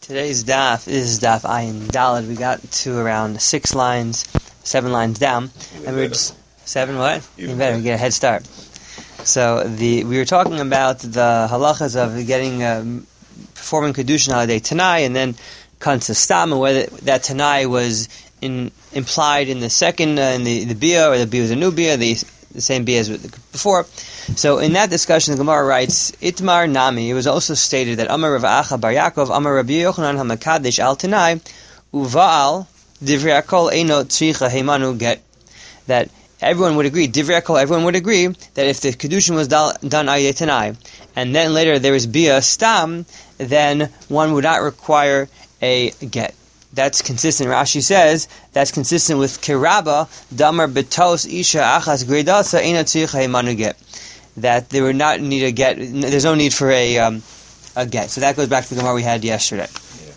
Today's daf is daf Ayin Daled. We got to around 7 lines down, and we're just 7 what? Even better. We get a head start. So we were talking about the halachas of getting performing kedushin holiday tanai, and then kansa stam, and whether that tanai was implied in the second in the bia, or the bia was a new bia, the same bia as before. So in that discussion, the Gemara writes, Itmar Nami, it was also stated that Amar Rav Acha Bar Yaakov, Amar Rabbi Yochanan HaMakadesh Al Tanai, Uva'al, Divrei HaKol Eino Tzricha Heimanu Get. That everyone would agree, Divrei HaKol, everyone would agree, that if the Kedushin was done Ayeh Tanai, and then later there was Bia Stam, then one would not require a get. That's consistent. Rashi says that's consistent with Kiraba Damar Betos Isha Achas Gredasa Eino Tzricha Heimanu Get. That there would not need a get. There's no need for a get. So that goes back to the Gemara we had yesterday. Yeah.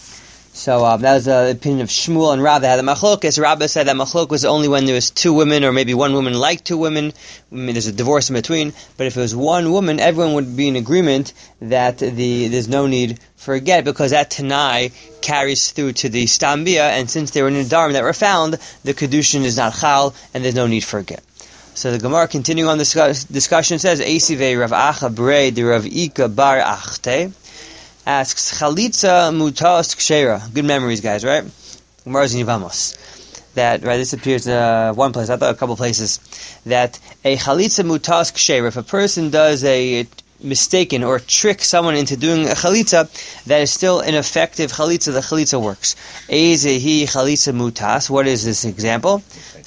So that was the opinion of Shmuel and Rabbah. Had the machlokes. Rabbah said that machlok was only when there was two women, or maybe one woman like two women. I mean, there's a divorce in between. But if it was one woman, everyone would be in agreement that there's no need for a get, because that Tanai carries through to the Stambia, and since they were Nidarim that were found, the Kedushin is not Chal, and there's no need for a get. So the Gemara, continuing on this discussion, says, Eisivei Rav Acha Brei de Rav Ika Bar Achte, asks, Chalitza mutas kshera. Good memories, guys, right? Gemara's in Yevamos. That, right, this appears one place, I thought a couple places, that a chalitza mutas kshera, if a person does a mistaken or trick someone into doing a chalitza, that is still an effective chalitza, the chalitza works. Eizehi chalitza mutas, what is this example?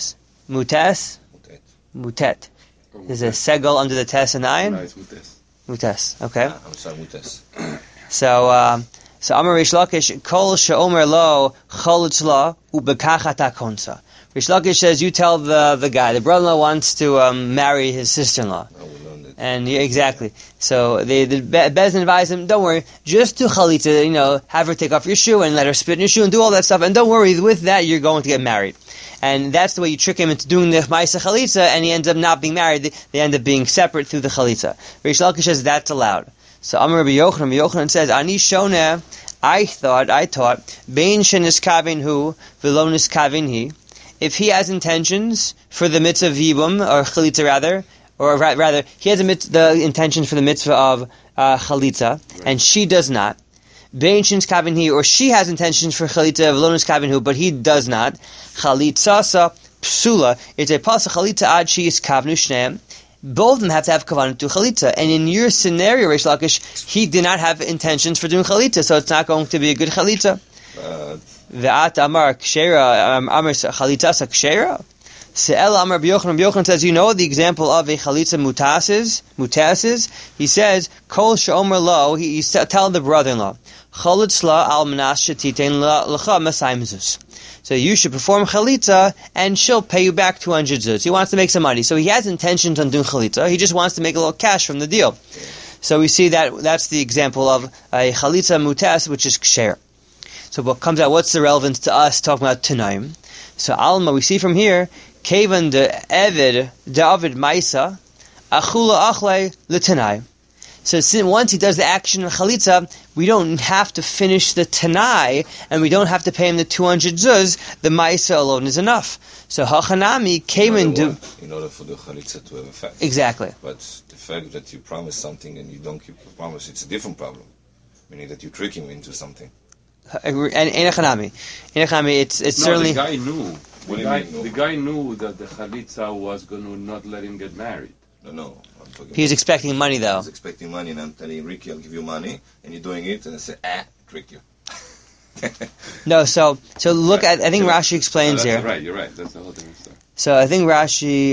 Mutas? Mutet. There's a segel under the tes and the ayin? No, it's mutes. Mutes, okay. I'm sorry, mutes. So Amar Rish Lakish, Kol she'omer lo cholutz la ubekachat konsa. Rish Lakish says, you tell the guy, the brother-in-law wants to marry his sister-in-law. And exactly. So the Bezdin advised him, don't worry, just do chalitza, have her take off your shoe and let her spit in your shoe and do all that stuff, and don't worry, with that you're going to get married. And that's the way you trick him into doing the Maisa Chalitza, and he ends up not being married. They end up being separate through the Chalitza. Rish Lakish says that's allowed. So Amar Rabbi Yochanan says, Ani Shoneh, I taught, Bein Sheniskavin hu, V'lo Niskavin hi. If he has intentions for the mitzvah of Yibum, or Chalitza rather, or rather, he has the intentions for the mitzvah of Chalitza, right, and she does not. Bein Sheniskavin hi, or she has intentions for Chalitza, V'lo Niskavin hu, but he does not. Chalitzasa psula. It's a pasuk chalitza ad she is kavnu shneim. Both of them have to have kavanah to chalitza. And in your scenario, Rish Lakish, he did not have intentions for doing chalitza, so it's not going to be a good chalitza. Ve'at amar kshera, amar chalitzasa kshera. Se'el amar B'Yochanan says, the example of a chalitza mutasis. He says, kol she'omer lo, he tell the brother-in-law, chalitz la al manas shetitein l'cha masayim zus. So you should perform chalitza, and she'll pay you back 200 zuz. He wants to make some money. So he has intentions on doing chalitza. He just wants to make a little cash from the deal. So we see that's the example of a chalitza mutas, which is ksher. So what comes out, what's the relevance to us talking about Tanaim? So Alma, we see from here, Kevan de Evid, David Maisa, Achula Achle L'Tanai. So once he does the action of chalitza, we don't have to finish the tanai, and we don't have to pay him the 200 zuz. The ma'isa alone is enough. So hachanami came into in order for the chalitza to have effect. Exactly. But the fact that you promise something and you don't keep the promise, it's a different problem. Meaning that you trick him into something. And in hachanami, it's certainly. The guy knew. The guy knew that the chalitza was going to not let him get married. No. He was expecting money, though. He was expecting money, and I'm telling him, Ricky, I'll give you money, and you're doing it, and I say, trick you. No, so look at, I think Rashi explains here. Right, you're right. That's the whole thing. So I think Rashi,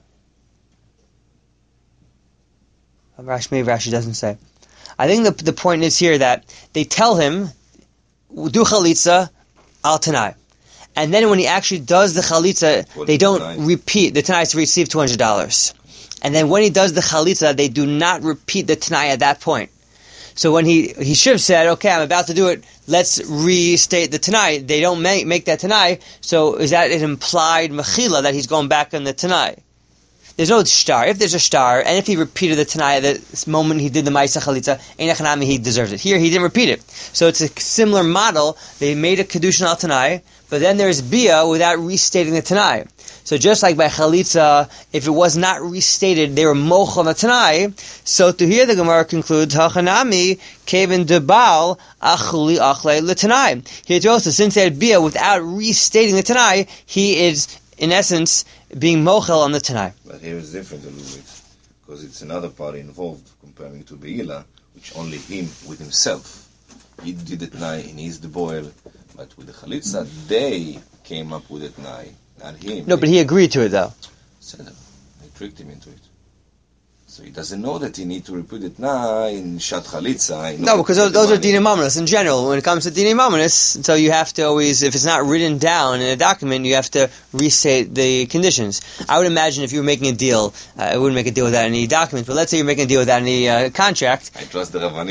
maybe Rashi doesn't say. I think the point is here that they tell him, do chalitza al tanai. And then when he actually does the chalitza, they don't repeat. The tanai is to receive $200. And then when he does the chalitza, they do not repeat the tanai at that point. So when he should have said, okay, I'm about to do it, let's restate the tanai. They don't make that tanai, so is that an implied mechila that he's going back on the tanai? there's no shtar. If there's a shtar, and if he repeated the Tanai at the moment he did the Ma'aseh Chalitza, Ein Echanami, he deserves it. Here, he didn't repeat it. So it's a similar model. They made a Kedushin al Tanai, but then there's Bia without restating the Tanai. So just like by Chalitza, if it was not restated, they were moch on the Tanai. So to here the Gemara concludes, Hachanami, Kevin Debal, Achuli Achle L'Tanai. Here too also, since they had Bia without restating the Tanai, he is, in essence, being mochel on the Tanai. But here it's different a little bit, because it's another party involved, comparing to Be'ila, which only him with himself. He did the Tanai, and he's the boil, but with the Chalitza, they came up with the Tanai, not him. No, but he agreed to it though. Said it. They tricked him into it. So he doesn't know that he need to repeat it now in Shat Chalitza. No, because those are Dinei Mamonos in general. When it comes to Dinei Mamonos, so you have to always, if it's not written down in a document, you have to restate the conditions. I would imagine if you were making a deal, I wouldn't make a deal without any documents, but let's say you're making a deal without any contract. I trust the Rabbanim.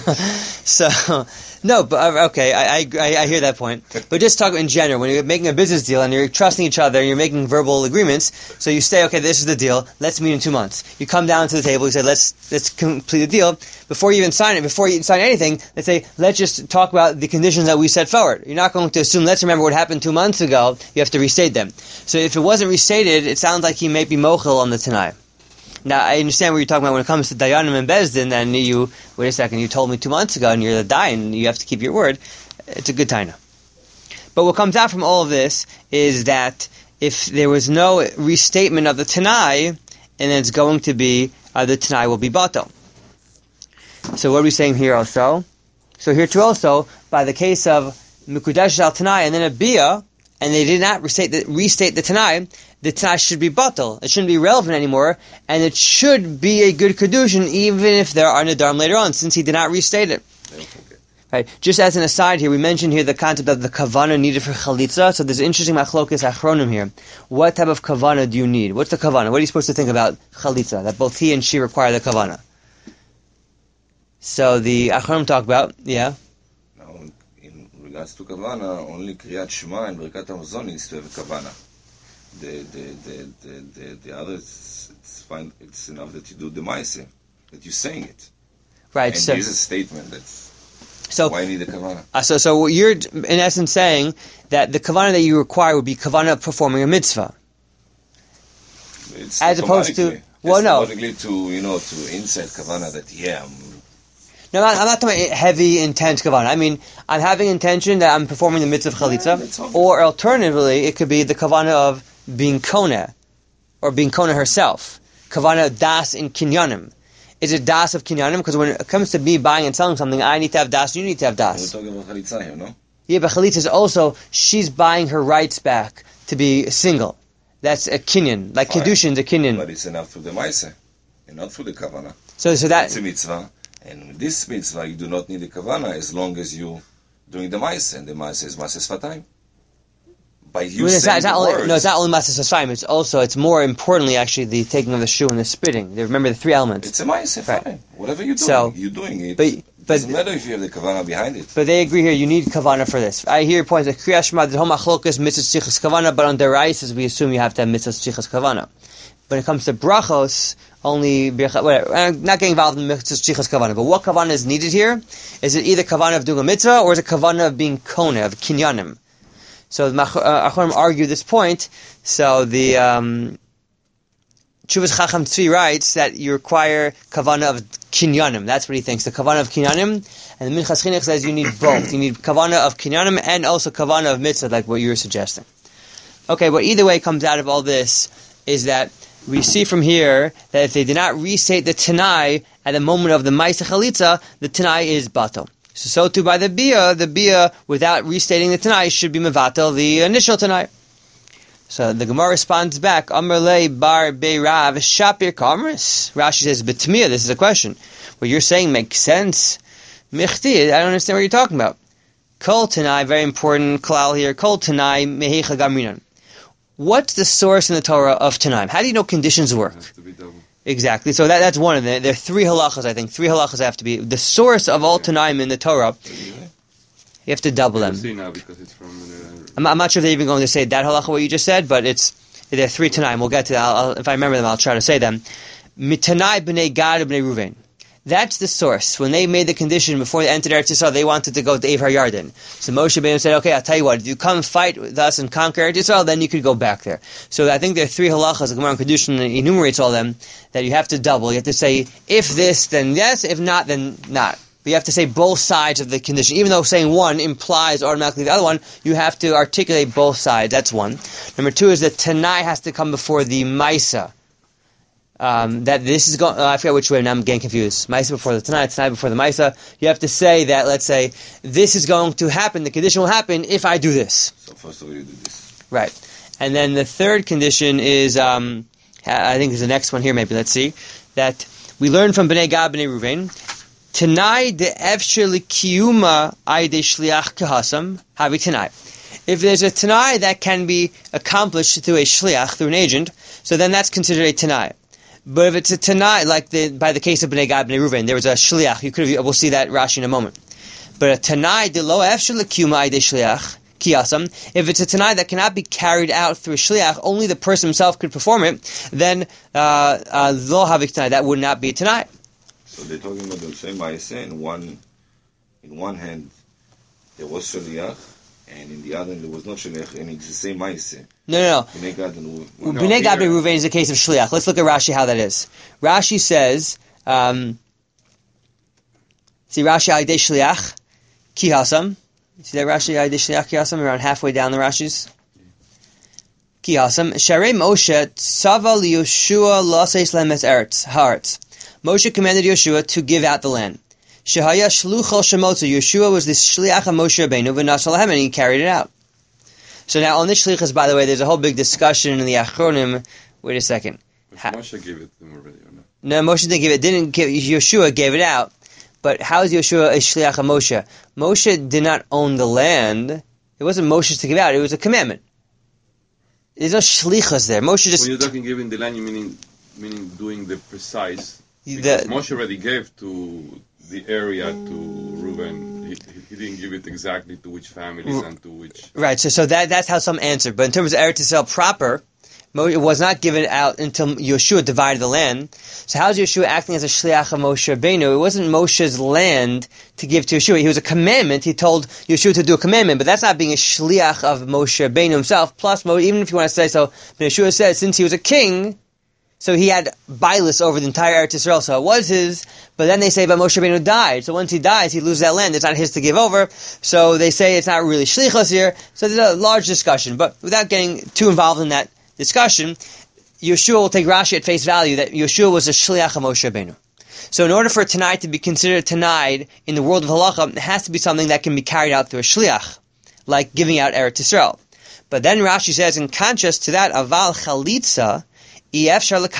So, no, but okay, I hear that point. But just talk in general, when you're making a business deal and you're trusting each other and you're making verbal agreements, so you say, okay, this is the deal, let's meet in 2 months. You come down to the table, you say, let's complete the deal. Before you even sign it, before you sign anything, let's say, let's just talk about the conditions that we set forward. You're not going to assume, let's remember what happened 2 months ago, you have to restate them. So if it wasn't restated, it sounds like he may be mochel on the Tanai. Now, I understand what you're talking about when it comes to Dayanim and Bezdin, and you, wait a second, you told me 2 months ago, and you're the Dayan, you have to keep your word. It's a good taina. But what comes out from all of this is that if there was no restatement of the Tanai, and then it's going to be, the Tanai will be batel. So what are we saying here also? So here too also, by the case of Mikudash al Tanai, and then a Bia, and they did not restate the Tanai should be batel. It shouldn't be relevant anymore, and it should be a good kedushin, even if there are nadarim later on, since he did not restate it. Right. Just as an aside here, we mentioned here the concept of the kavana needed for chalitza. So there's an interesting machlokas achronim here. What type of kavana do you need? What's the kavana? What are you supposed to think about chalitza? That both he and she require the kavana. So the achronim talk about, yeah. Now, in regards to kavana, only Kriyat Shema and Birkat Hamazon needs to have a kavana. The others, it's fine. It's enough that you do the ma'aseh, that you're saying it. Right. And so there's a statement that's why you need the kavana. So you're in essence saying that the kavana that you require would be kavana performing a mitzvah, It's as opposed to automatically to insert kavana that No, I'm not talking about heavy, intense kavana. I mean, I'm having intention that I'm performing the mitzvah of chalitza, or alternatively, it could be the kavana of being kona, or being kona herself. Kavana das in kinyanim. Is it das of kinyanim? Because when it comes to me buying and selling something, I need to have das, you need to have das. We're talking about chalitza here, no? Yeah, but chalitza is also, she's buying her rights back to be single. That's a kinyan. Like kedushin's a kinyan. But it's enough through the ma'aseh, and not through the kavana. So that... It's a mitzvah. And with this mitzvah, you do not need the kavana as long as you doing the ma'aseh, and the ma'aseh is ma'aseh sfatayim. By you saying the words. No, it's not only ma'aseh sfatayim. It's more importantly actually the taking of the shoe and the spitting. Remember the 3 elements. It's a ma'aseh, fine. Right. Whatever you're doing, you're doing it. But doesn't matter if you have the kavana behind it. But they agree here. You need kavana for this. I hear points like Kriyat Shema, the whole machlokas mitzvah tzrichas kavana, but on deraises we assume you have to have mitzvah tzrichas kavana. When it comes to brachos, only whatever. I'm not getting involved in mitzvah tzrichas kavana. But what kavana is needed here? Is it either kavana of doing a mitzvah or is it kavana of being kona, of kinyanim? So the Achronim argue this point. So the Chuvas Chacham Tzvi writes that you require kavana of kinyanim. That's what he thinks, the kavana of kinyanim. And the Minchas Chinuch says you need both. You need kavana of kinyanim and also kavana of mitzvah, like what you were suggesting. Okay, but either way comes out of all this is that we see from here that if they did not restate the Tanai at the moment of the Ma'aseh Chalitza, the Tanai is batel. So too by the Bia without restating the Tanai should be mevatel the initial Tanai. So the Gemara responds back, Amar le bar beirav shapir kamris. Rashi says, B'tmiyah, this is a question. What you're saying makes sense. Michti, I don't understand what you're talking about. Kol Tanai, very important klal here. Kol Tanai mehecha gamrinan. What's the source in the Torah of Tanaim? How do you know conditions work? It has to be double. Exactly. So that's one of them. There are 3 halachas, I think. 3 halachas have to be. The source of all Tanaim in the Torah, you have to double them. See now because it's from I'm not sure if they're even going to say that halacha what you just said, but it's There are 3 Tanai, and we'll get to that. If I remember them, I'll try to say them. Mitanai b'nei Gad b'nei Ruvain. That's the source. When they made the condition before they entered Eretz Yisrael, they wanted to go to Eivhar Yarden. So Moshe Rabbeinu said, okay, I'll tell you what, if you come fight with us and conquer Eretz Yisrael, then you could go back there. So I think there are 3 halachas, the Gemara in Kedushin enumerates all of them, that you have to double. You have to say, if this, then yes, if not, then not. But you have to say both sides of the condition. Even though saying one implies automatically the other one, you have to articulate both sides. That's one. Number 2 is that Tanai has to come before the Maisa. That this is going, I forget which way, now I'm getting confused. Maisa before the Tanai, Tanai before the Maisa. You have to say that, let's say, this is going to happen, the condition will happen if I do this. So first of all, you do this. Right. And then the third condition is, I think is the next one here maybe, let's see, that we learn from Bnei Gad, Bnei Ruvain, Tanai de efshir likiyuma aydei shliach kahasam, havi Tanai. If there's a Tanai that can be accomplished through a shliach, through an agent, so then that's considered a Tanai. But if it's a Tanai, like by the case of Bnei Gad, Bnei Ruvain, there was a shliach. We'll see that Rashi in a moment. But a Tanai de lo efshir likiyuma aydei shliach kiyasam, if it's a Tanai that cannot be carried out through a shliach, only the person himself could perform it, then lo havik Tanai, that would not be a Tanai. So they're talking about the same Maaseh. In one hand, there was shliach, and in the other hand, there was not shliach, and it's the same Maaseh. No. Bnei Gad and Bnei Gad Bnei Ruvain is a case of shliach. Let's look at Rashi how that is. Rashi says, see Rashi al yedei shliach ki hasam. See that Rashi al yedei shliach ki hasam, around halfway down the Rashis. Ki hasam. Sharei Moshe tzava liYoshua laseis lemes eretz haaretz. Moshe commanded Yeshua to give out the land. Shehaya shluchal shemotza. Yeshua was the shliach of Moshe Rabbeinu v'nasal lahem, and he carried it out. So now on this shlichus, by the way, there's a whole big discussion in the Achronim. Wait a second. Moshe gave it to him already, or not? No, Moshe didn't give it. Yeshua gave it out. But how is Yeshua a shliach of Moshe? Moshe did not own the land. It wasn't Moshe's to give out. It was a commandment. There's no shlichus there. Moshe just. When you're talking giving the land, you meaning doing the precise. Because Moshe already gave to the area to Reuben. He didn't give it exactly to which families and to which... Right, so that's how some answered. But in terms of Eretz Yisrael proper, it was not given out until Yeshua divided the land. So how is Yeshua acting as a shliach of Moshe Rabbeinu? It wasn't Moshe's land to give to Yeshua. He was a commandment. He told Yeshua to do a commandment, but that's not being a shliach of Moshe Rabbeinu himself. Plus, even if you want to say so, Yeshua says since he was a king... So he had bailus over the entire Eretz Yisrael, so it was his, but then they say, but Moshe Rabbeinu died, so once he dies, he loses that land, it's not his to give over, so they say it's not really shlichus here, so there's a large discussion, but without getting too involved in that discussion, Yeshua will take Rashi at face value that Yeshua was a shliach of Moshe Rabbeinu. So in order for a Tanai to be considered Tanai in the world of halacha, it has to be something that can be carried out through a shliach, like giving out Eretz Yisrael. But then Rashi says, in contrast to that, aval chalitza, the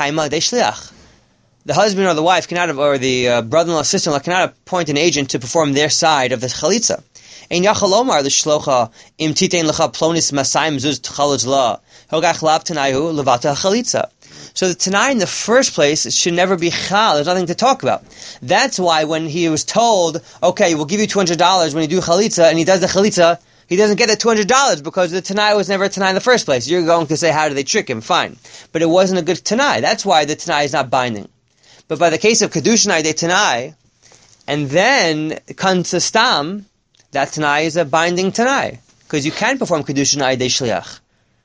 husband or the wife cannot, or the brother-in-law, sister-in-law cannot appoint an agent to perform their side of the chalitza. Ein yachalomar l'shlocha im titein lecha plonis masayim zuz t'chalutz la hogach lav tanayu levata chalitza. So the Tanai in the first place should never be chal. There's nothing to talk about. That's why when he was told, okay, we'll give you $200 when you do chalitza, and he does the chalitza, he doesn't get the $200 because the Tanai was never a Tanai in the first place. You're going to say, how did they trick him? Fine. But it wasn't a good Tanai. That's why the Tanai is not binding. But by the case of Kedushin Aydei Tanai, and then Kansa Stam, that Tanai is a binding Tanai. Because you can perform Kedushin Aydei Shliach.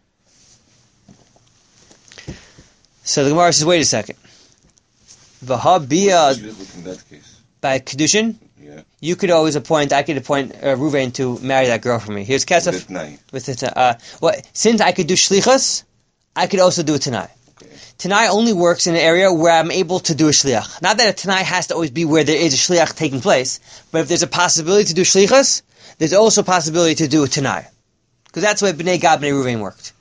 So the Gemara says, wait a second. V'habiyah, in that case? By Kedushin? You could always appoint, I could appoint Ruvain to marry that girl for me. Here's Kesef. With the since I could do shlichus, I could also do a Tanai. Okay. Tanai only works in an area where I'm able to do a shliach. Not that a Tanai has to always be where there is a shliach taking place, but if there's a possibility to do shlichus, there's also a possibility to do a Tanai. Because that's the way Bnei Gad, Bnei Ruvain worked.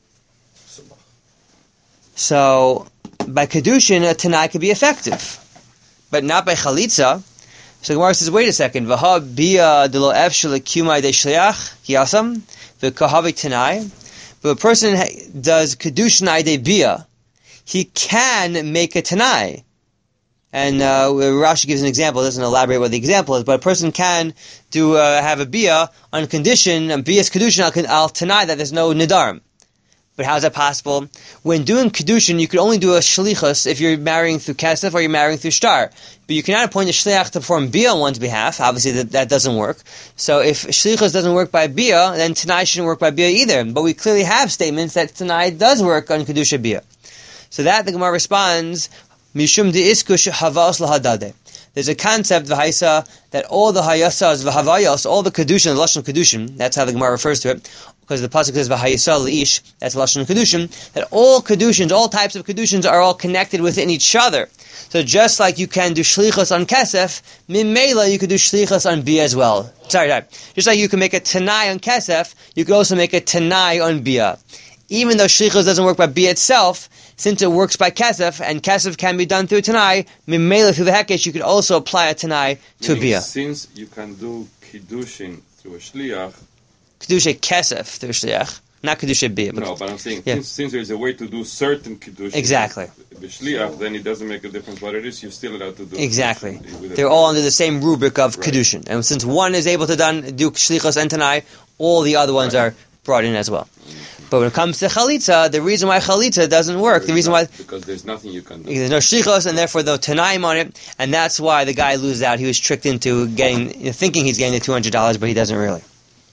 So, by Kedushin, a Tanai could be effective. But not by Chalitza. So the Gemara says, wait a second. V'ha bia de lo efshel kumai de shliach kiyasam v'kahavi Tanai. But a person does kedushin de bia, he can make a Tanai. And Rashi gives an example. It doesn't elaborate what the example is, but a person can have a bia on condition, bias kedushin al Tanai, that there's no nidarim. But how is that possible? When doing Kedushin, you could only do a Shlichus if you're marrying through Kesef or you're marrying through Shtar. But you cannot appoint a Shliach to perform Bia on one's behalf. Obviously, that doesn't work. So if Shlichus doesn't work by Bia, then Tanai shouldn't work by Bia either. But we clearly have statements that Tanai does work on Kedusha Bia. So that the Gemara responds, Mishum de Iskush Havas Lahadade. There's a concept, v'haisa, that all the hayasas, v'havayas, all the kedushin, the lashon kedushin, that's how the Gemara refers to it, because the pasuk says v'hayasa leish, that's lashon kedushin, that all kedushins, all types of kedushins are all connected within each other. So just like you can do shlichus on kesef, mimela you could do shlichus on bia as well. Sorry. Just like you can make a tanai on kesef, you could also make a tanai on bia. Even though shlichus doesn't work by bia itself, since it works by kesef, and kesef can be done through tanai, mimela through the hekesh, you could also apply a tanai to bia. Since you can do kiddushin through a shliach, kedusha kesef through a shliach, not kedusha bia. No, but I'm saying since there's a way to do certain kiddushin, exactly, the shliach, then it doesn't make a difference what it is. You're still allowed to do exactly. They're all under the same rubric of kedushin, and since one is able to do shlichos and tanai, all the other ones are brought in as well. But when it comes to chalitza, the reason why chalitza doesn't work, because there's nothing you can do. There's no shlichos, and therefore no tanaim on it, and that's why the guy loses out. He was tricked into thinking he's getting the $200, but he doesn't really.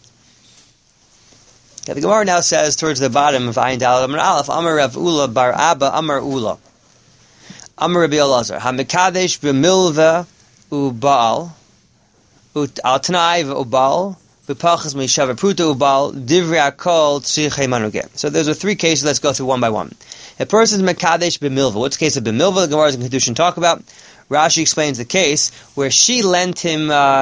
Okay, the Gemara now says towards the bottom of Ayin Daled Amar Aleph, Amar Rav Ula bar Abba Amar Ula, Amar Rabbi Elazar, Hamikadesh b'milva u'baal, al tanai v'u'baal. So those are three cases. Let's go through one by one. A person's mekadesh b'milva. What's the case of b'milva? The Gemara is in Kedushin talk about. Rashi explains the case where she lent him.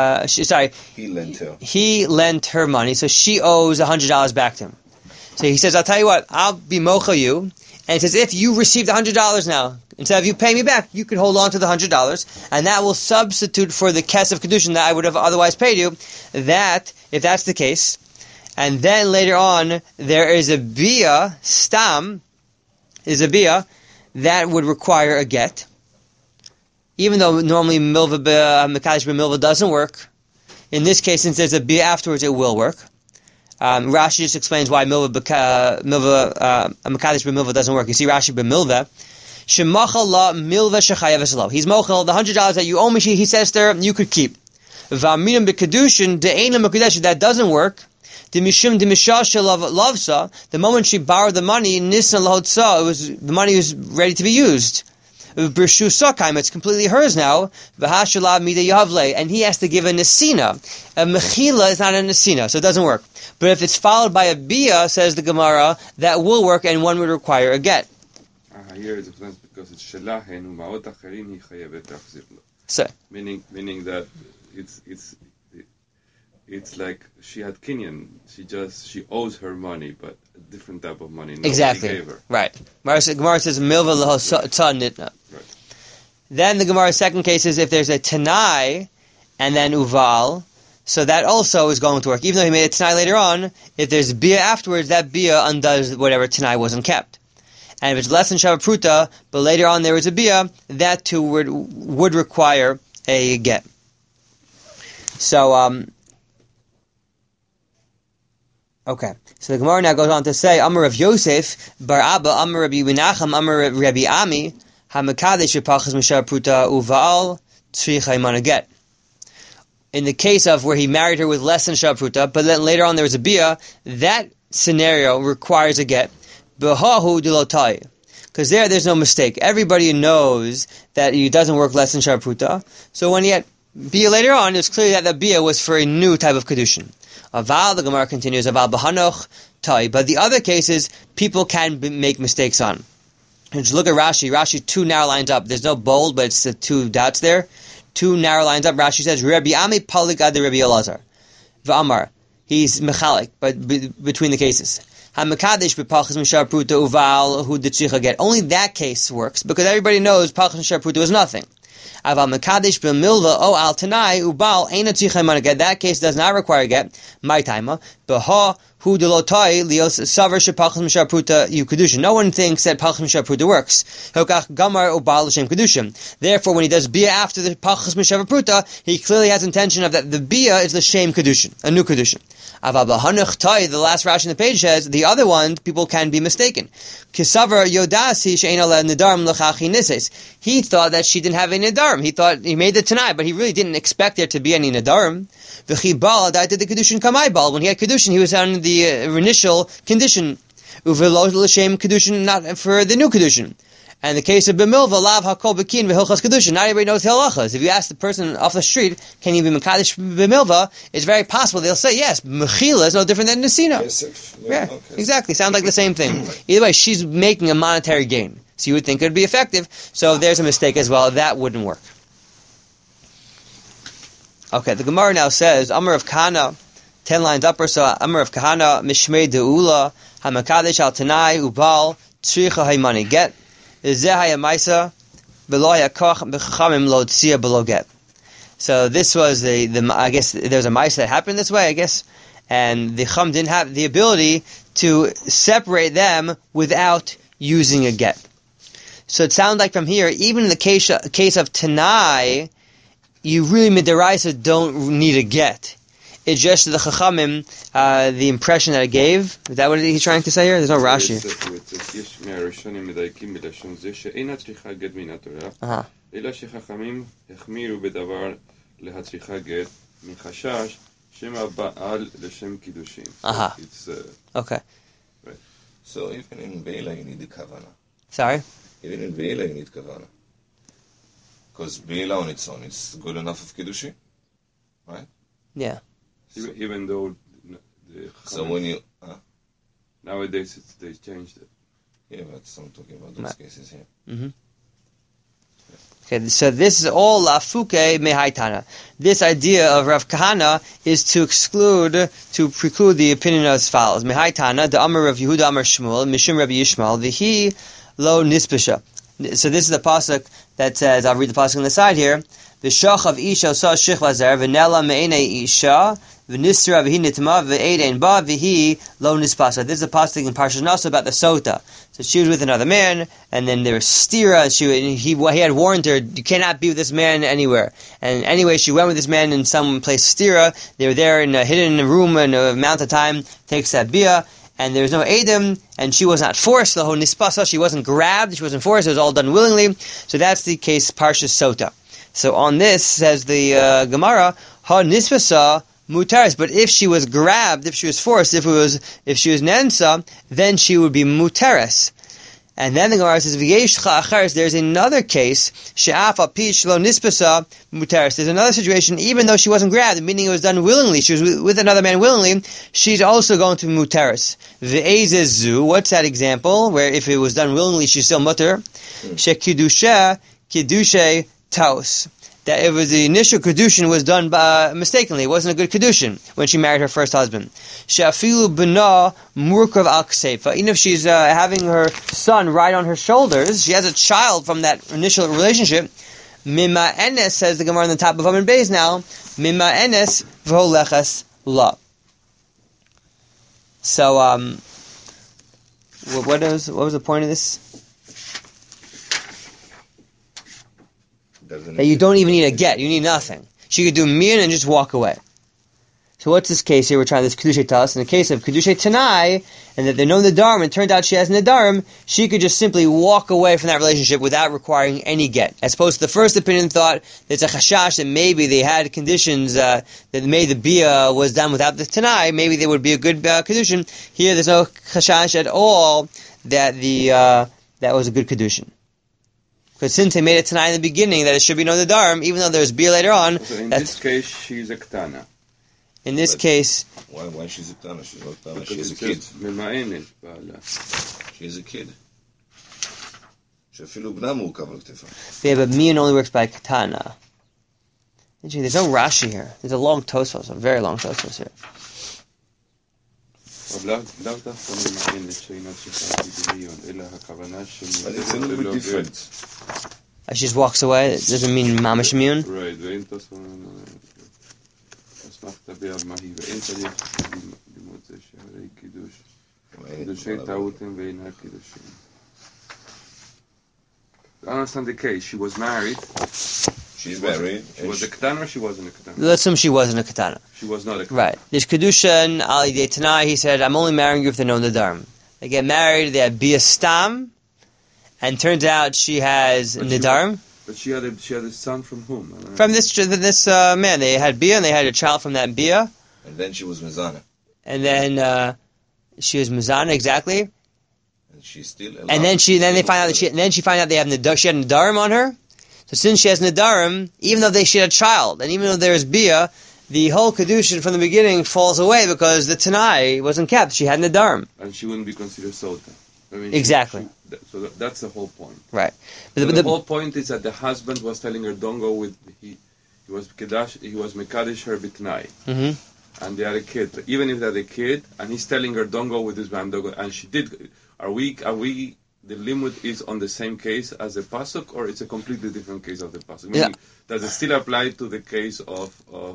He lent her money, so she owes $100 back to him. So he says, "I'll tell you what. I'll be mocha you." And he says, "If you received $100 now, instead of you paying me back, you could hold on to the $100, and that will substitute for the kesef kedushin that I would have otherwise paid you." That, if that's the case, and then later on there is a bia stam, that would require a get, even though normally milva mekadesh b'milva doesn't work. In this case, since there's a bia afterwards, it will work. Rashi just explains why milva mekadesh b'milva doesn't work. You see Rashi b'milva. Shemachal la milva shechayav esalav. He's mochel the $100 that you owe me. He says there you could keep. V'aminim b'kedushin de'ein l'mekadesh, that doesn't work. D'mishum d'mishasha lavsa. The moment she borrowed the money, nisna lahotza, the money was ready to be used. B'rshu sakayim, it's completely hers now. V'hashalav mida yavle, and he has to give a nesina. A mechila is not a nesina, so it doesn't work. But if it's followed by a bia, says the Gemara, that will work, and one would require a get. Here it explains because it's shelahen u'ma'ot acherim hi chayevet tachzir lo. So, meaning that it's like she had kinyan. She owes her money, but a different type of money. Exactly. Gave her. Right. Gemara says milva l'hotzah nitna. Right. Then the Gemara's second case is if there's a tanai and then uval, so that also is going to work. Even though he made a tanai later on, if there's bia afterwards, that bia undoes whatever tanai wasn't kept. And if it's less than Shabbat Pruta, but later on there was a bia, that too would require a get. So, okay. So the Gemara now goes on to say, Amar Rav Yosef, Bar Abba, Amar Rabbi Menachem, Amar Rabbi Ami, HaMekadesh Pachas Mishabbat Pruta Uval Tzricha Imana Get. In the case of where he married her with less than Shabbat Pruta, but then later on there was a bia, that scenario requires a get. Because there's no mistake. Everybody knows that it doesn't work less than Shabbat Pruta. So when he had bia later on, it's clear that the bia was for a new type of kedushin. Aval, the Gemara continues, Aval b'hanoch tai. But the other cases, people can make mistakes on. And just look at Rashi. Rashi 2 narrow lines up. There's no bold, but it's the 2 dots there. 2 narrow lines up. Rashi says, Rabbi Ami palik ad Rabbi Elazar. V'amar. He's mechalik, but between the cases. HaMekadesh b'pachas mishar pruta uval hu detzricha get. Only that case works because everybody knows pachas mishar pruta was nothing. Aval mekadesh b'milva o al tanai ubal eina tzricha imana get. That case does not require a get. My timer. B'ha hu delotai lios savar shepachas mishar pruta yu kedushin. No one thinks that pachas mishar pruta works. Hokach gamar ubal l'shem kedushin. Therefore, when he does bia after the pachas mishar pruta, he clearly has intention of that the bia is the shem kedushin, a new kedushin. Aval b'hanach tai, the last Rashi in the page says, the other one, people can be mistaken. Kisavar yodasi she'ena le nidarim l'chachi nises. He thought that she didn't have any nidarim. He thought he made it tonight, but he really didn't expect there to be any nidarim. V'chibal did the kedushin kamai bal. When he had kedushin, he was on the initial condition. Uvelo l'shem kedushin, not for the new kedushin. And the case of b'milva, lav hakol b'kin v'hilchas kedushin. Not everybody knows hilachas. If you ask the person off the street, can you be mekadesh b'milva? It's very possible they'll say yes. Mechila is no different than nesina. Yeah, exactly. Sounds like the same thing. Either way, she's making a monetary gain, so you would think it would be effective. So if there's a mistake as well, that wouldn't work. Okay, the Gemara now says, Amar of Kahana, 10 lines upper, so Amar of Kahana, Mishmei De'ula, HaMakadesh al Tanai, Ubal, Tzricha Haimani, get, Zehaya Maisa, Beloya Koch, Bechachamim Lo Tzia Belo Get. So this was the I guess there's a Maisa that happened this way, I guess, and the Chum didn't have the ability to separate them without using a get. So it sounds like from here, even in the case of Tanai, you really midaraisa don't need a get. It's just the Chachamim, the impression that it gave. Is that what he's trying to say here? There's no Rashi. Okay. Right. So even in Beila you need the Kavanah. Sorry? Even in Beila you need Kavanah. Because Beila on its own is good enough of Kiddushin, right? Yeah. Even though so when you nowadays they changed it. Yeah, but I'm talking about those cases here. Mm-hmm. Okay, so this is all lafuke mehaitana. This idea of Rav Kahana is to preclude the opinion as follows: mehaitana, the Amar of Yehuda Amar Shmuel, Mishum Rabbi Yishmael, v'hi lo nispesha. So this is the pasuk that says, I'll read the pasuk on the side here. V'shach of isha sa shich lazer v'nela me'enei isha v'nisra v'hi nitma v'edein ba v'hi lo nispasa. This is a pasuk in Parshas Naso about the sota. So she was with another man, and then there was stira. He had warned her, you cannot be with this man anywhere. And anyway, she went with this man in some place stira. They were there hidden in a room in a amount of time. Takes that bia. And there was no Edom, and she was not forced, the whole nispasa, she wasn't grabbed, she wasn't forced, it was all done willingly. So that's the case, Parshas Sota. So on this, says the Gemara, ha nispasa mutaris, but if she was grabbed, if she was forced, if she was nensa, then she would be mutaris. And then the Gemara says, "V'yeshcha acharis." There's another case, she'afa pish lo nispasa mutaris. There's another situation, even though she wasn't grabbed, meaning it was done willingly. She was with another man willingly. She's also going to be mutaris. V'ezezu. What's that example? Where if it was done willingly, she's still mutar. She'kidusha kidushe taos. That it was the initial kedushin was done mistakenly. It wasn't a good kedushin when she married her first husband. She'afilu b'na murkav al kseifa. Even if she's having her son ride on her shoulders, she has a child from that initial relationship. Mima enes, says the Gemara on the top of Amud Beis now. Mima enes v'holechas la. So, what was the point of this? That you don't even need a get, you need nothing. She could do min and just walk away. So what's this case here? We're trying this Kedushay Tas. In the case of Kedushay Tanai, and that they know the Nadarim, and it turned out she has Nadarim, she could just simply walk away from that relationship without requiring any get. As opposed to the first opinion thought that it's a chashash that maybe they had conditions that made the Bia was done without the Tanai, maybe they would be a good Kedushin. Here there's no chashash at all that that was a good Kedushin. Because since they made it tonight in the beginning that it should be no Nadarim, even though there's Bia later on. So in this case, she's a Ktana. In this case... Why she's a Ktana? She's not Ktana. She's a kid. She's a kid. Yeah, but Mian only works by Ktana. There's no Rashi here. There's a long Tosfos, a very long Tosfos here. But it's a little bit different. She just walks away. It doesn't mean mamash immune. Right. I understand the case. She was married. She's married. She was a ketana or she wasn't a ketana? Let's assume she wasn't a ketana. She was not a ketana. Right. There's kedusha ali de tanai. He said, "I'm only marrying you if they know nidarim." They get married. They have bia stam, and turns out she has nidarim. But she had a son from whom? From this man. They had bia, and they had a child from that bia. And then she was mezana. And then she was mezana, exactly. And she's still alive. And then she find out that she find out they have she had nidarim on her. So since she has nidarim, even though she had a child, and even though there is bia, the whole kedushin from the beginning falls away because the tanai wasn't kept. She had nidarim. And she wouldn't be considered sota. I mean, exactly. So that's the whole point. Right. But the whole point is that the husband was telling her, "Don't go with." He was mekadesh her bitnai. Mm-hmm. And they had a kid. But even if they had a kid, and he's telling her, "Don't go with this man," don't go, and she did. Are we? The limud is on the same case as the pasuk, or it's a completely different case of the pasuk? Meaning, does it still apply to the case of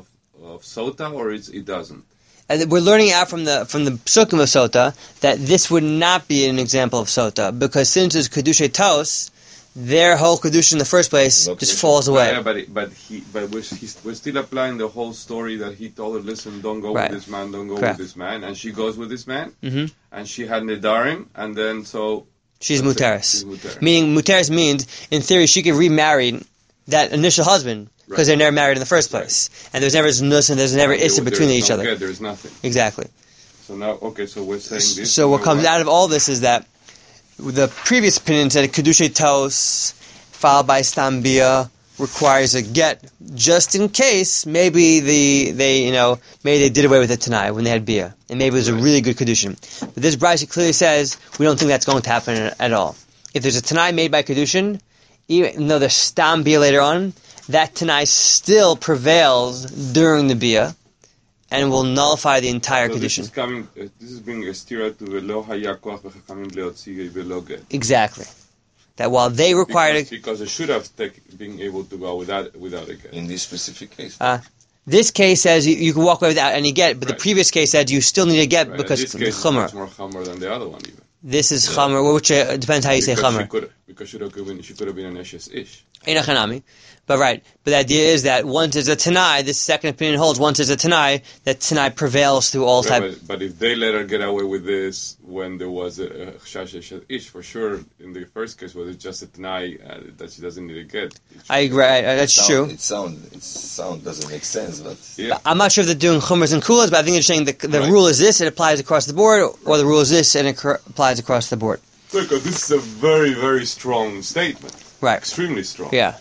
sota, or it doesn't? And we're learning out from the psukim of sota that this would not be an example of sota, because since it's kedushay tos, their whole kedusha in the first place just falls away. Yeah, but we're still applying the whole story that he told her, "Listen, don't go with this man, don't go with this man," and she goes with this man, and she had nedarim, and then so she's muteris. Meaning muteris means, in theory, she could remarry that initial husband because they're never married in the first place, and there's never nus and there's never issa between each other. There's nothing. Exactly. So now, so we're saying this. So what comes out of all this is that the previous opinion said kedushay tos followed by stam bia requires a get, just in case maybe they did away with it tonight when they had bia, and maybe it was a really good kedushin. But this brayso clearly says we don't think that's going to happen at all. If there's a tanai made by kedushin, even though there's stam bia later on, that tanai still prevails during the bia, and will nullify the entire kedushin. This is being a stira to velo haya koach v'chachamim leotzi velo get. Exactly. That while they required because they should have been able to go without a get. In this specific case. This case says you can walk away without any get, but the previous case said you still need a get because this case chumar. Is much more chumar than the other one even. This is chumar, which depends how you say chumar. Because she could have been an eshes ish. But the idea is that once there's a tanai, this second opinion holds, once there's a tanai, that tanai prevails through all type. But if they let her get away with this when there was a chash ish, for sure, in the first case, was it just a tanai that she doesn't need to get? I agree, that's true. It sound doesn't make sense, but... Yeah. I'm not sure if they're doing chumras and kulas, but I think they're saying the rule is this, it applies across the board, or the rule is this, and it applies across the board. Because this is a very, very strong statement. Right. Extremely strong. Yeah.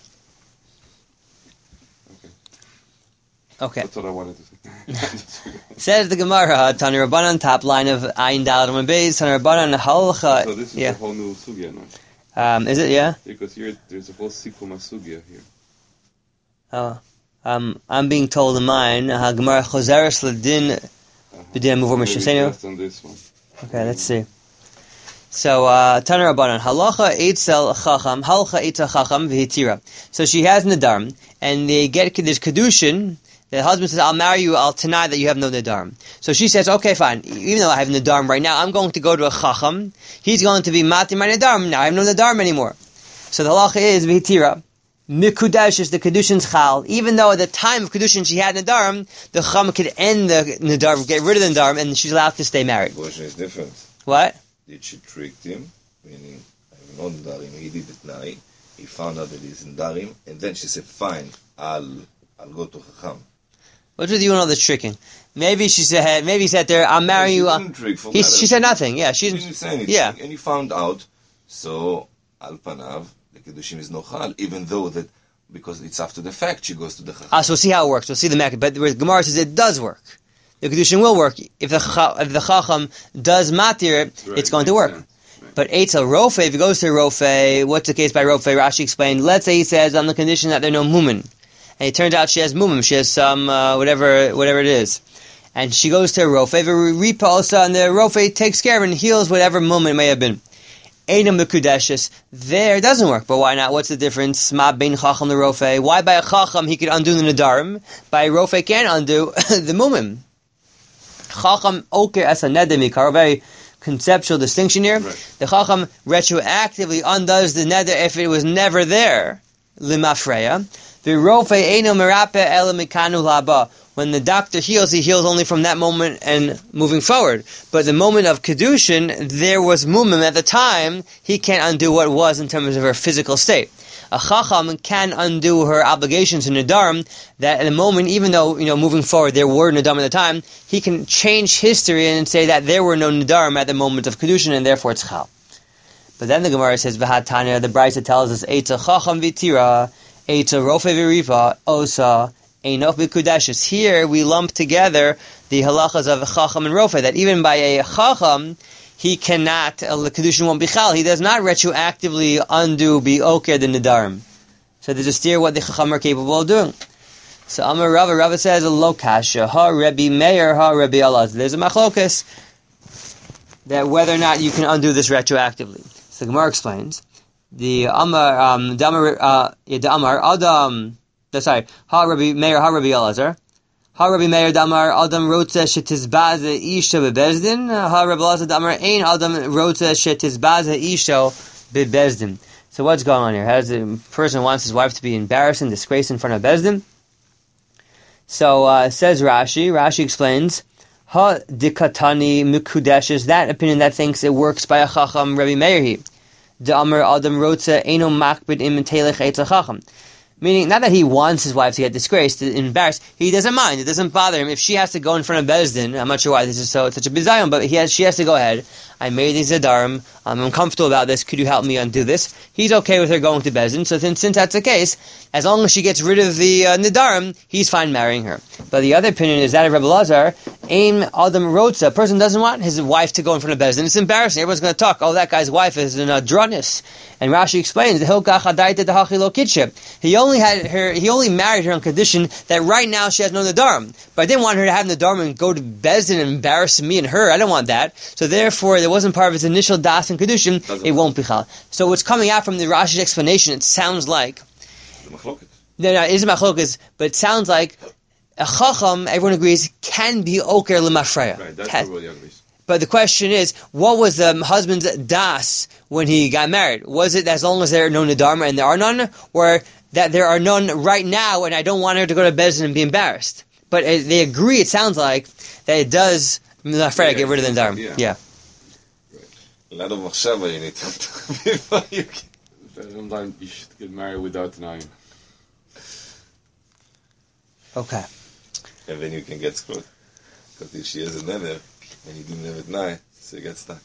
Okay. That's what I wanted to say. Says the Gemara, Tani Rabbanan, top line of Ayin Daled Amud Beis, Tani Rabbanan Halcha. So this is a whole new sugya, no? Is it? Yeah. Because here there's a whole sikuma sugya here. Oh, I'm being told in mine. Gemara Choseres Ladin B'din Muvor Mishasenu. On this one. Okay, let's see. So, Tani Rabbanan, halacha eitzel chacham, halcha eitzel chacham v'hitira. So she has nidarim, and they get this kedushin. The husband says, "I'll marry you. I'll deny that you have no nidarim." So she says, "Okay, fine. Even though I have nidarim right now, I'm going to go to a chacham. He's going to be mati my nidarim. Now I have no nidarim anymore." So the halacha is v'hitira. Mikudash is the kedushin's chal. Even though at the time of kedushin she had nidarim, the chacham could end the nidarim, get rid of the nidarim, and she's allowed to stay married. The question is different. What? Did she trick him? Meaning, I'm not Darim. He did it now. He found out that he's in Darim, and then she said, "Fine, I'll go to Chacham." What's with you and all this tricking? Maybe she said, he said there, "I'll marry you." She said nothing. Yeah, she didn't say anything. Yeah, and he found out. So Al Panav, the Kedushim is no chal, even though that because it's after the fact she goes to the Chacham. So we'll see how it works. We'll see the Makkah. But the Gemara says it does work. The Kedushin will work. If the Chacham does matir, it's going to work. Right. But Eitzel Rofe, if he goes to Rofe, what's the case by Rofe? Rashi explained, let's say he says, on the condition that there are no mumin. And it turns out she has mumim, she has some, whatever it is. And she goes to Rofe, and the Rofe takes care of and heals whatever mumin it may have been. Einam Mekudeshes. There it doesn't work. But why not? What's the difference? Ma bein Chacham l'Rofei. Why by a Chacham he could undo the Nadarim? By a Rofei can't undo the Mumim. Chacham Oker as a Neder Mikar. Very conceptual distinction here. Right. The Chacham retroactively undoes the Neder if it was never there. Limafreya. The Rofei Eino Merape Ela Mikanu Laba. When the doctor heals, he heals only from that moment and moving forward. But the moment of Kedushin, there was Mumim at the time, he can't undo what was in terms of her physical state. A Chacham can undo her obligations in Nadarim, that at the moment, even though, moving forward, there were Nadarim at the time, he can change history and say that there were no Nadarim at the moment of Kedushin, and therefore it's Chal. But then the Gemara says, V'hatanya, the Brisa tells us, Eita Chacham V'tira, Eita Rofei V'riva, Osa, Einoch B'Kudeshes. Here we lump together the halachas of Chacham and Rofei, that even by a Chacham, he cannot, the Kedushin won't be Chal. He does not retroactively undo, be Oker, the Nadarim. So there's a steer what the Chacham are capable of doing. So Amar Rava says, Lo Kasha, Ha Rebbe Meir, Ha Rebbe Elazar. There's a machlokas, that whether or not you can undo this retroactively. So the Gemara explains, the Amar, Ha Rabbi Meir, Ha Rabbi Elazar. Ha Rabbi Meir Damar Adam Rotze Shetizbaze Isha Bebezdin. Ha Rabbi Elazar Damar Ein Adam Rotze Shetizbaze Isha Bebezdin. So what's going on here? How does the person wants his wife to be embarrassed and disgraced in front of Bezdin? So says Rashi. Rashi explains, Ha Dikatani Mikudesh is that opinion that thinks it works by a Chacham Rabbi Meir. Damar Adam Rotze Eino Makbid Im Telech Eitz Chacham. Meaning, not that he wants his wife to get disgraced, embarrassed. He doesn't mind. It doesn't bother him. If she has to go in front of Bezdin, I'm not sure why this is such a bizayon, but she has to go ahead. I made these Zadarim. I'm uncomfortable about this. Could you help me undo this? He's okay with her going to Bezdin. So since that's the case, as long as she gets rid of the Nadarim, he's fine marrying her. But the other opinion is that of Rebbe Lazar. Aim Adam Rotza. A person doesn't want his wife to go in front of Bezdin. It's embarrassing. Everyone's going to talk. Oh, that guy's wife is an adronis. And Rashi explains, he only married her on condition that right now she has no Nadarim. But I didn't want her to have Nadarim and go to Bezdin and embarrass me and her. I don't want that. So therefore, it wasn't part of his initial das and Kedushin. It won't be Chal. So what's coming out from the Rashi's explanation, it sounds like... No, it is machlokas, but it sounds like a Chacham, everyone agrees, can be Oker L'Mafreya. Right, that's everybody agrees. But the question is, what was the husband's das when he got married? Was it as long as there are no Nadarim and there are none? Or that there are none right now and I don't want her to go to Bezdin and be embarrassed? But they agree, it sounds like, that it does L'Mafreya get rid of the Nadarim. Yeah. A lot of machshava you need to before you can. Sometimes you should get married without denying. Okay. And then you can get screwed. Because if she has a nether, and you didn't have it now, so you get stuck.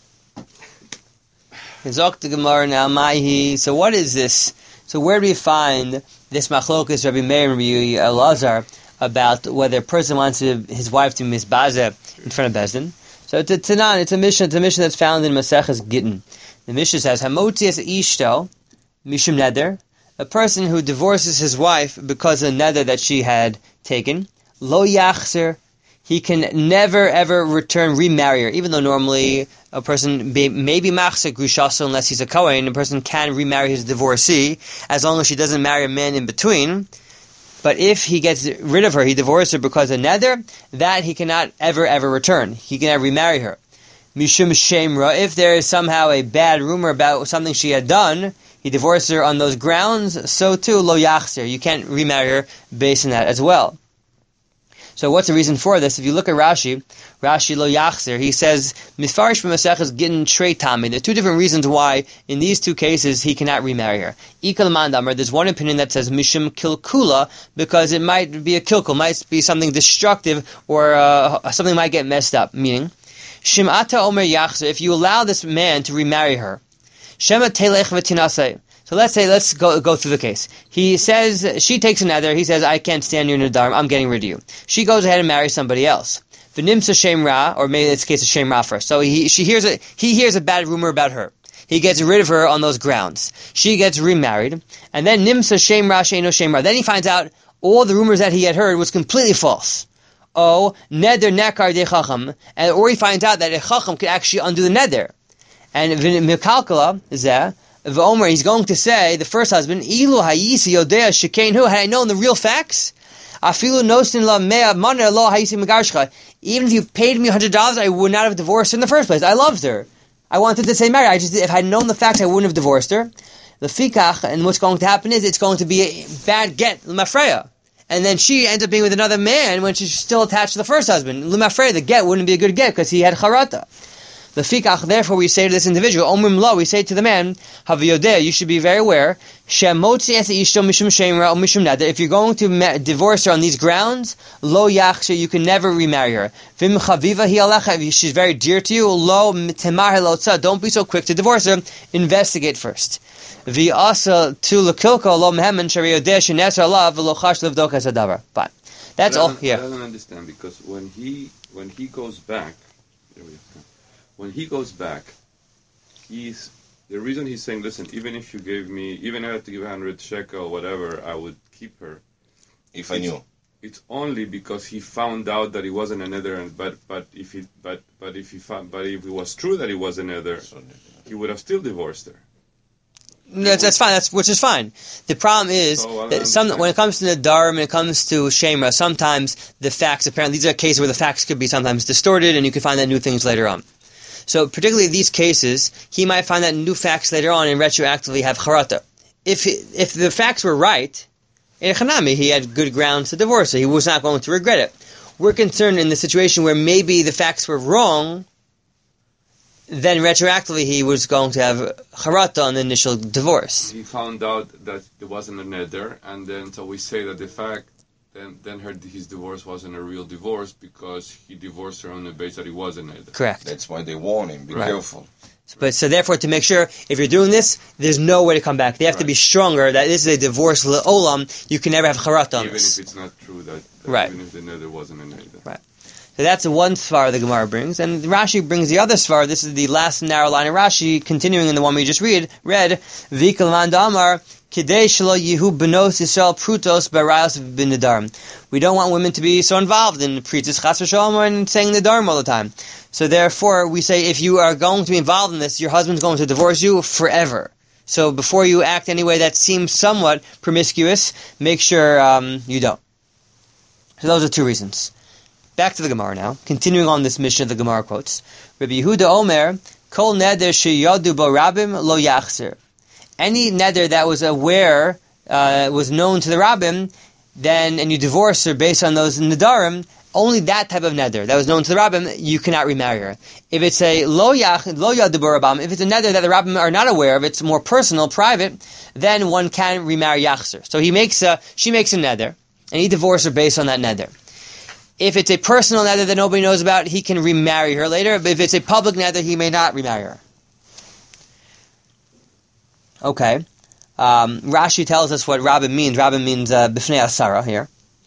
Zok the Gemara now, Maihi. So what is this? So where do we find this machlokas Rabbi Meir and Rabbi Elazar about whether a person wants his wife to misbaze in front of Bezdin? So it's a Tanan, it's a Mishnah that's found in Maseches Gittin. The Mishnah says, Hamotzias Ishto, Mishum Neder, a person who divorces his wife because of a neder that she had taken, Lo Yachzer, he can never ever remarry her, even though normally a person may be machzer grushaso unless he's a kohen, a person can remarry his divorcee as long as she doesn't marry a man in between. But if he gets rid of her, he divorced her because of neder, that he cannot ever return. He cannot remarry her. Mishum shemra, if there is somehow a bad rumor about something she had done, he divorced her on those grounds, so too lo yachzer. You can't remarry her based on that as well. So what's the reason for this? If you look at Rashi lo yachzer, he says, Mifarish b'Maseches Gittin trei tami. There are two different reasons why, in these two cases, he cannot remarry her. Ikal mandamar, there's one opinion that says Mishum kilkula, because it might be a kilkul, might be something destructive, or something might get messed up. Meaning, Shim'ata omer yachzer, if you allow this man to remarry her, Shema telech v'tinasei. So let's go through the case. He says, she takes a nether, he says, I can't stand your nadarim, I'm getting rid of you. She goes ahead and marries somebody else. V'nimsa shem ra, or maybe it's a case of shem ra first. So he hears a bad rumor about her. He gets rid of her on those grounds. She gets remarried, and then nimsa shem ra sheino shem ra. Then he finds out all the rumors that he had heard was completely false. Oh, neder nekar de chacham, or he finds out that a chacham could actually undo the neder. And Mikalkala is there. V'omer, he's going to say, the first husband, Ilu hayisi yodea shekainhu, had I known the real facts, afilu nosin la mea mana lo hayisi megarshcha, even if you paid me $100, I would not have divorced her in the first place. I loved her. I wanted to stay married. If I had known the facts, I wouldn't have divorced her. The fikach, and what's going to happen is, it's going to be a bad get, l'mafreya. And then she ends up being with another man when she's still attached to the first husband. L'mafreya, the get wouldn't be a good get, because he had charata. The fikach, therefore, we say to this individual, Omrim lo, we say to the man, Haviyodeh, you should be very aware, Shemotzi es ishto mishum shemra or mishum neder. If you're going to divorce her on these grounds, lo yachshe, you can never remarry her. Vim chaviva hi alecha, if she's very dear to you, lo temar helotza, don't be so quick to divorce her, investigate first. V'asa tu lekilko lo mehemen shariyodeh shenesar alav v'lo chash levdok es hadavar. Fine. That's all here. I don't understand, because when he goes back, when he goes back, the reason he's saying, listen, even if you gave me, even if I had to give 100 shekel, whatever, I would keep her. If I knew. It's only because he found out that he wasn't a nether, but if it was true that he was a nether, he would have still divorced her. That's fine. Which is fine. The problem is that when it comes to Nadar, when it comes to Shemra, sometimes the facts, apparently, these are cases where the facts could be sometimes distorted, and you can find out new things later on. So, particularly these cases, he might find out new facts later on and retroactively have charata. If the facts were right, in Chanami, he had good grounds to divorce her. He was not going to regret it. We're concerned in the situation where maybe the facts were wrong, then retroactively he was going to have charata on the initial divorce. He found out that there wasn't a neder, and then so we say that the fact then his divorce wasn't a real divorce because he divorced her on the basis that he was a neder. Correct. That's why they warn him, be careful. But so therefore, to make sure, if you're doing this, there's no way to come back. They have to be stronger, that this is a divorce le'olam, you can never have charata on this. Even if it's not true, that even if the neder wasn't a neder. Right. So that's one svar the Gemara brings, and Rashi brings the other svar. This is the last narrow line of Rashi, continuing in the one we just read. V'ikal man da'amar, kidei shelo yihu benos Yisrael prutos barayos b'nedarim. We don't want women to be so involved in preachers chas v'shalom and saying nedarim all the time. So therefore, we say if you are going to be involved in this, your husband's going to divorce you forever. So before you act any way that seems somewhat promiscuous, make sure you don't. So those are two reasons. Back to the Gemara now. Continuing on this mission, the Gemara quotes, Rabbi Yehuda Omer, Kol neder sheyadu bo rabim lo yachzer. Any neder that was was known to the rabbim, and you divorce her based on those nedarim, only that type of neder that was known to the rabbim, you cannot remarry her. If it's a lo yadu bo rabim, if it's a neder that the rabbim are not aware of, it's more personal, private, then one can remarry yachzer. So she makes a neder, and he divorces her based on that neder. If it's a personal neder that nobody knows about, he can remarry her later. But if it's a public neder, he may not remarry her. Okay. Rashi tells us what Rabbim means. Rabbim means b'fnei asara here.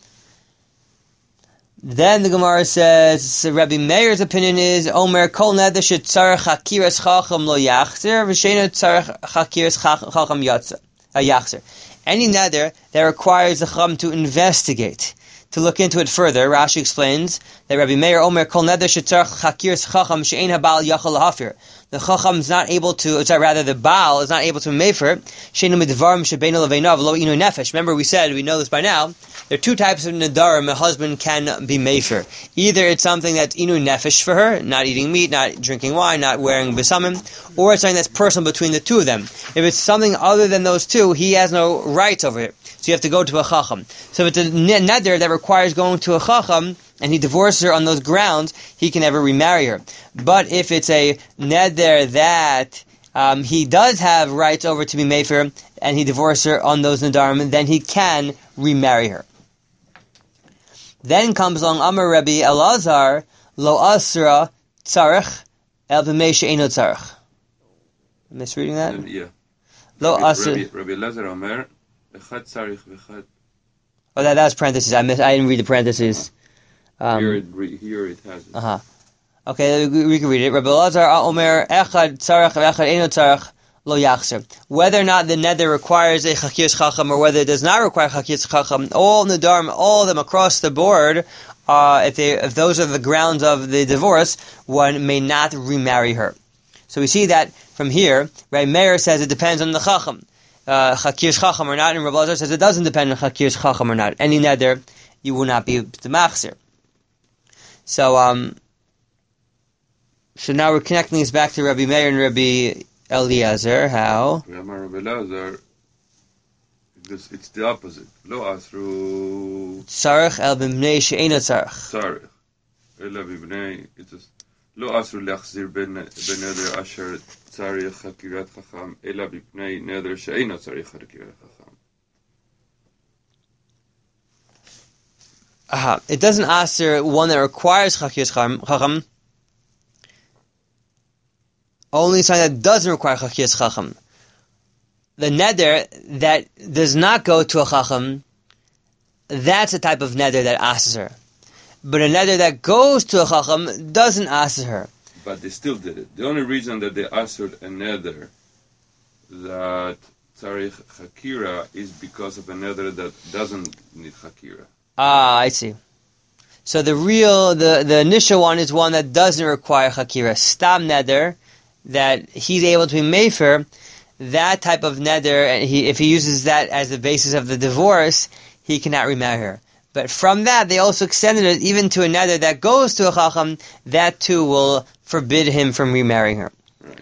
Then the Gemara says, Rabbi Meir's opinion is, Omer kol neder shetzarech hakiras chacham lo yachzer, v'sheinu tzarech hakiras chacham yachzer. Any neder that requires the chacham to investigate, to look into it further, Rashi explains that Rabbi Meir Omer Kol Neder Shetzarech Chakiras Chacham She'ein HaBaal Yachol Lahafir. The Chacham is not able to, the Baal is not able to mefer. She'einu Midvarim Shebeinu Leveinav Lo Inu Nefesh. Remember, we know this by now. There are two types of nedarim a husband can be mefer. Either it's something that's inu nefesh for her, not eating meat, not drinking wine, not wearing besamim, or it's something that's personal between the two of them. If it's something other than those two, he has no rights over it. So you have to go to a chacham. So if it's a neder that requires going to a chacham, and he divorces her on those grounds, he can never remarry her. But if it's a neder that he does have rights over to be mefer, and he divorces her on those nedarim, then he can remarry her. Then comes along Amar Rabbi Elazar, Lo Asra Tzarech El B'mei She'eino Tzarech. Misreading that? Yeah. Lo Asra. Rabbi Elazar Omer, Echad Tzarech v'Echad. Oh, that was parentheses. I didn't read the parentheses. Here it has it. Okay, we can read it. Rabbi Elazar Omer, Echad Tzarech v'Echad Eino Tzarech. Lo yachzer. Whether or not the neder requires a chakiras chacham or whether it does not require chakiras chacham, all nedarim, all of them across the board, if those are the grounds of the divorce, one may not remarry her. So we see that from here, Rabbi Meir says it depends on the Chacham. Chakir's Chacham or not, and Rabbi Elazar says it doesn't depend on Chakir's Chacham or not. Any neder, you will not be the machzir. So, so now we're connecting this back to Rabbi Meir and Rabbi Eliezer. How? Rabbi Eliezer, it's the opposite. Lo asru tzarech el b'mnei she'ena tzarech. Tzarech. Ela b'mnei, it is lo asru leachzir ben neder asher tzarech hakirat chacham, ela b'mnei neder she'ena tzarech hakirat chacham. It doesn't answer one that requires chakiras chacham. Only something that doesn't require chakiras chacham. The neder that does not go to a chacham, that's a type of neder that asks her. But a neder that goes to a chacham doesn't ask her. But they still did it. The only reason that they answered a neder that tzarich chakira is because of a neder that doesn't need chakira. I see. So the initial one is one that doesn't require chakira. Stam neder, that he's able to be mefer. That type of neder, if he uses that as the basis of the divorce, he cannot remarry her. But from that, they also extended it even to a neder that goes to a chacham. That too will forbid him from remarrying her. Right.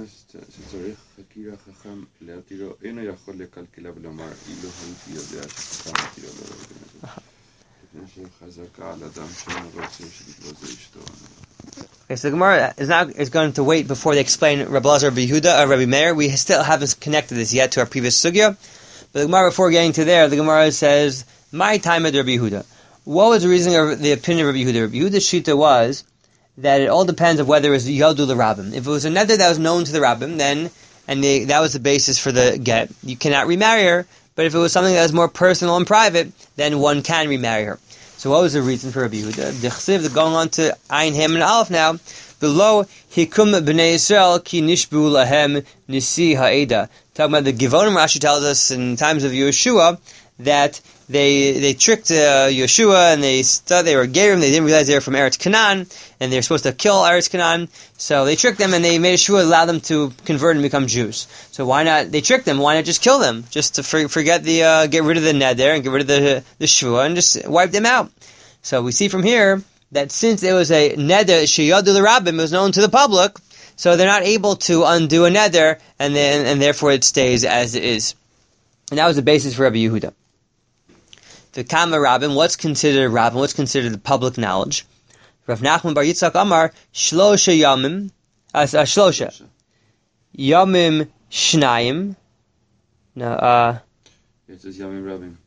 Okay, so the Gemara is going to wait before they explain Rabbi Elazar, Rabbi Yehuda, or Rabbi Meir. We still haven't connected this yet to our previous sugya. But the Gemara, before getting to there, the Gemara says, "My time at Rabbi Yehuda." What was the reason of the opinion of Rabbi Yehuda? Rabbi Yehuda's shita was that it all depends on whether it was Yadu the Rabbim. If it was a neder that was known to the Rabbim, then that was the basis for the get, you cannot remarry her. But if it was something that was more personal and private, then one can remarry her. So what was the reason for Rabbi Yehuda? The Chsiv, going on to Ayin Hem and Aleph now, below Hikum B'nei Yisrael ki nishbu lahem nisi ha'eda. Talking about the Givonim, Rashi tells us in times of Yeshua that they tricked Yeshua and they thought they were Gerim. They didn't realize they were from Eretz Canaan and they were supposed to kill Eretz Canaan. So they tricked them and they made Yeshua allow them to convert and become Jews. So why not? They tricked them. Why not just kill them? Just to forget get rid of the neder and get rid of the shua and just wipe them out. So we see from here that since it was a neder sheyadu l'rabbim, it was known to the public, so they're not able to undo a neder, and therefore it stays as it is. And that was the basis for Rabbi Yehuda. The Kama Rabbim, what's considered Rabbim? What's considered the public knowledge? Rav Nachman Bar Yitzchak Amar Shlosha Yamim, Shlosha Yamim Shnayim. No, it says Yamim Rabbim.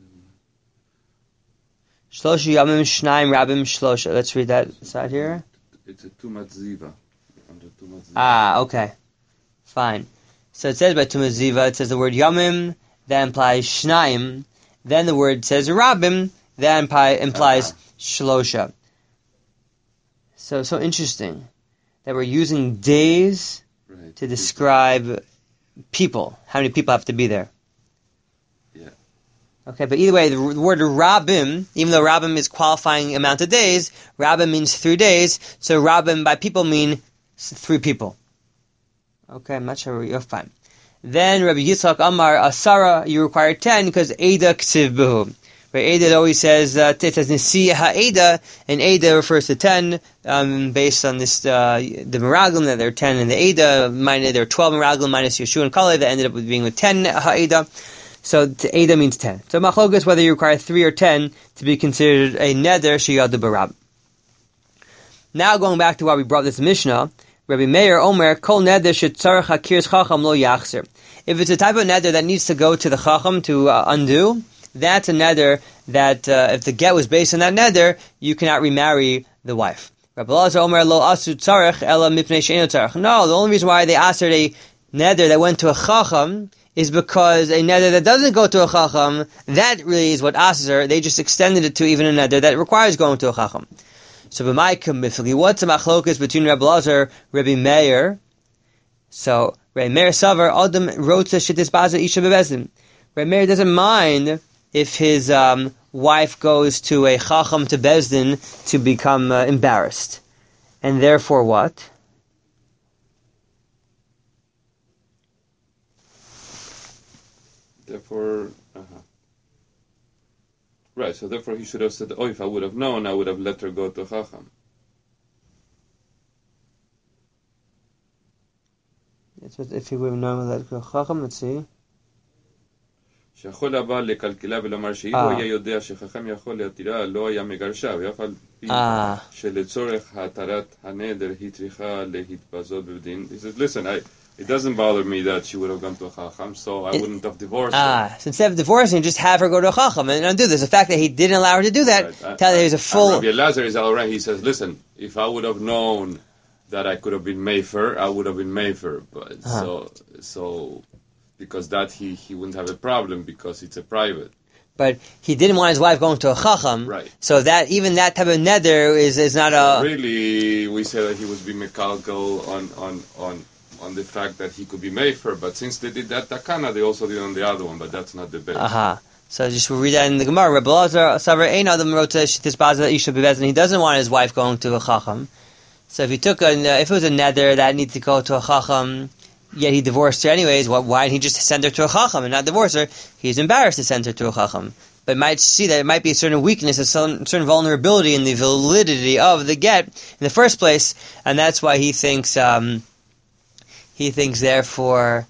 Shlosha Yamim Shnayim Rabbim Shlosha. Let's read that side here. It's a Tumat Ziva. Okay. Fine. So it says by Tumat Ziva, it says the word Yamim, that implies Shnayim. Then the word says Rabbim, that implies Shlosha. So interesting that we're using days to describe people. How many people have to be there? Yeah. Okay, but either way, the word Rabbim, even though Rabbim is qualifying amount of days, Rabbim means 3 days, so Rabbim by people mean 3 people. Okay, I'm not sure you're fine. Then Rabbi Yitzchak Amar Asara, you require 10 because Eda Ksiv Behu. Right, Eda always says it says Nisi HaEda, and Eda refers to 10 based on this the Meraglim that there are 10 in the Eda. There are 12 Meraglim minus Yeshua and Kalev that ended up with being with 10 HaEda. So Eda means 10. So Machlokas whether you require 3 or 10 to be considered a neder sheyadu barab. Now going back to why we brought this Mishnah. Rabbi Meir Omer Kol Neder Shetzarech Hakiras Chacham Lo Yachzer. If it's a type of neder that needs to go to the Chacham to undo, that's a neder that if the get was based on that neder, you cannot remarry the wife. Rabbi Elazar Omer Lo Asu Tzarech Ela Mipnei She'eno Tzarech. No, the only reason why they asked a neder that went to a Chacham is because a neder that doesn't go to a Chacham, that really is what asks her. They just extended it to even a neder that requires going to a Chacham. So, what's the machlokas between Rabbi Elazar and Rabbi Meir? So, Rabbi Meir Savar, Adam wrote to Shittis Baza Isha Bebezdim. Rabbi Meir doesn't mind if his wife goes to a Chacham to Bezdin to become embarrassed. And therefore what? Therefore, right. So therefore, he should have said, "Oh, if I would have known, I would have let her go to Chacham." If he would have known, let her go to Chacham. Let's see. שיכול הבעל לקלקלה ולומר שאם הוא היה יודע שחכם יכול להתירה לא היה מגרשה ואף על פי שלצורך התרת הנדר היא צריכה להתבזות בדין. He says, listen, it doesn't bother me that she would have gone to a Chacham, so I wouldn't have divorced her. So instead of divorcing, just have her go to a Chacham and undo this. The fact that he didn't allow her to do that, tell her he's a full... Rabbi Elazar is all right. He says, listen, if I would have known that I could have been Mefer, I would have been Mefer. But so because that he wouldn't have a problem because it's a private. But he didn't want his wife going to a Chacham. Right. So that even that type of neder is not a... Really, we say that he was being mekalkel on the fact that he could be Mefer, but since they did that takana, they also did on the other one, but that's not the base. So just we'll read that in the Gemara. Rabbi Elazar Savar Ein Adam wrote to Shittis Bazah Isha Bebezin. He doesn't want his wife going to a Chacham. So if he took if it was a neder that needed to go to a Chacham, yet he divorced her anyways, why didn't he just send her to a Chacham and not divorce her? He's embarrassed to send her to a Chacham. But might see that it might be a certain weakness, a certain vulnerability in the validity of the get in the first place, and that's why he thinks therefore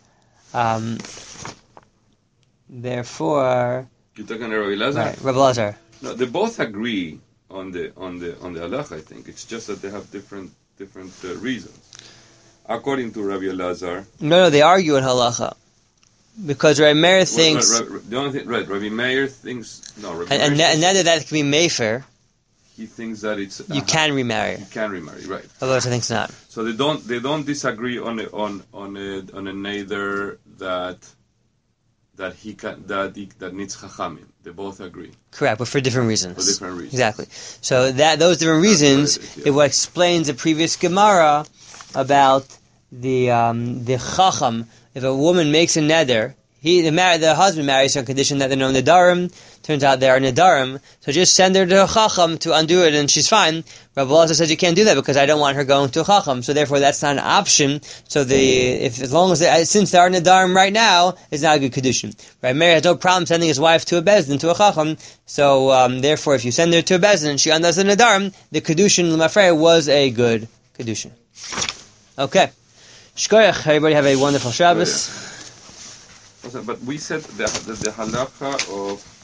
you're talking Rabbi Elazar? Right, Rabbi Elazar. No, they both agree on the halacha. I think it's just that they have different reasons. According to Rabbi Elazar, no, they argue in halacha because Rabbi Meir thinks the only thing, right? Rabbi Meir thinks no. Rabbi and Meir that can be mefer. He thinks that it's you can remarry. You can remarry, right? Otherwise, I think it's not. So they don't disagree on a neder that needs chachamim. They both agree. Correct, but for different reasons. For different reasons. Exactly. So those different reasons is what explains the previous Gemara about the chacham. If a woman makes a neder, the husband marries her on condition that there are no nedarim. Turns out there are nedarim, so just send her to a chacham to undo it, and she's fine. Rabbi Elazar says you can't do that because I don't want her going to a chacham, so therefore that's not an option. So since there are nedarim right now, it's not a good kedushin. Rabbi Meir has no problem sending his wife to a bezdin, to a chacham. So therefore, if you send her to a bezdin and she undoes the nedarim, the kedushin l'mafrei was a good kedushin. Okay, shkoyach. Everybody have a wonderful Shabbos. But we said the halacha of